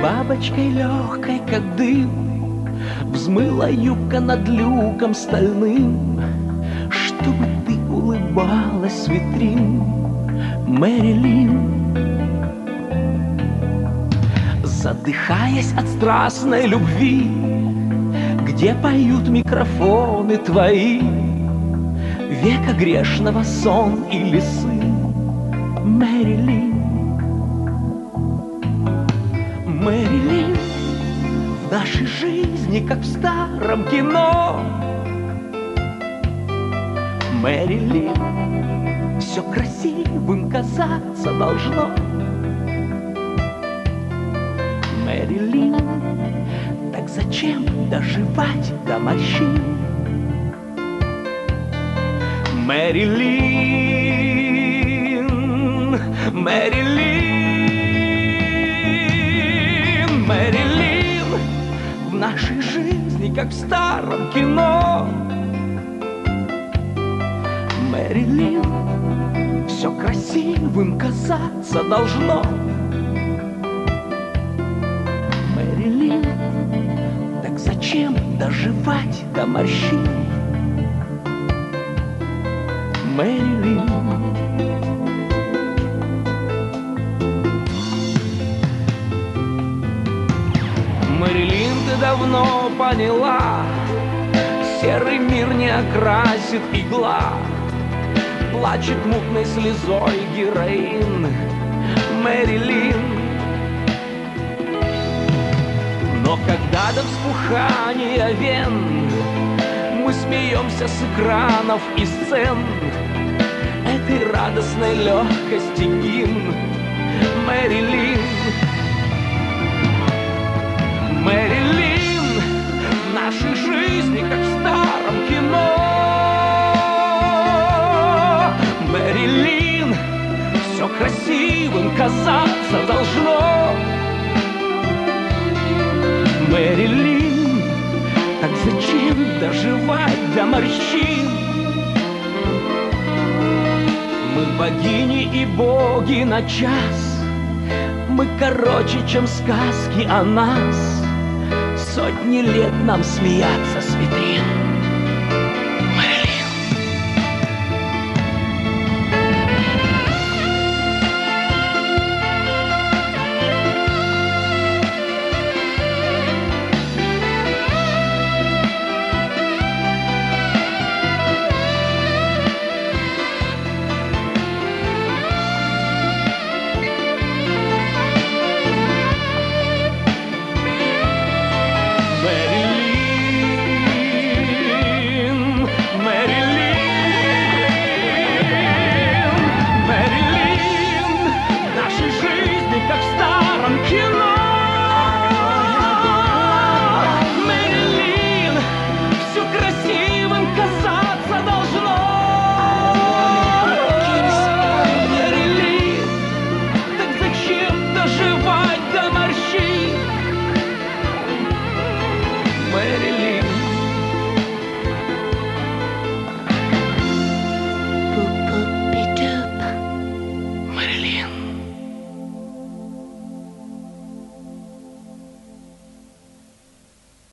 Бабочкой легкой, как дым, взмыла юбка над люком стальным, чтобы ты улыбалась с витрин, Мэрилин. Задыхаясь от страстной любви, где поют микрофоны твои, века грешного сон или сын, Мэрилин. Мэрилин, в нашей жизни, как в старом кино, Мэрилин, все красивым казаться должно. Мэрилин, так зачем доживать до морщин? Мэрилин, Мэрилин, Мэрилин, в нашей жизни, как в старом кино. Мэрилин, все красивым казаться должно. Мэрилин, так зачем доживать до морщин? Мэрилин. Мэрилин, ты давно поняла, серый мир не окрасит игла, плачет мутной слезой героин, Мэрилин. Но когда до вспухания вен мы смеемся с экранов и сцен, этой радостной легкости гимн, Мэрилин. Мэрилин, в нашей жизни, как в старом кино. Мэрилин, все красивым казаться должно. Мэрилин, так зачем доживать до морщин? Мы богини и боги на час, мы короче, чем сказки о нас. Сотни лет нам смеяться с витрин. Мэрилин.